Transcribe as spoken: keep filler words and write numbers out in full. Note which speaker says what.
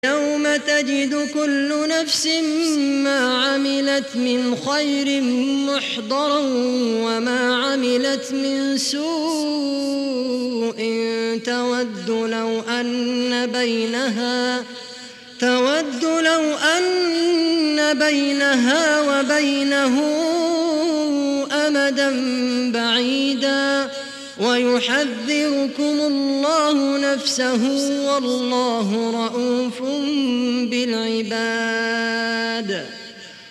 Speaker 1: يوم تجد كل نفس ما عملت من خير محضرا وما عملت من سوء تود لو أن بينها تود لو أن بينها وبينه أمدا بعيدا ويحذركم الله نفسه والله رءوف بالعباد.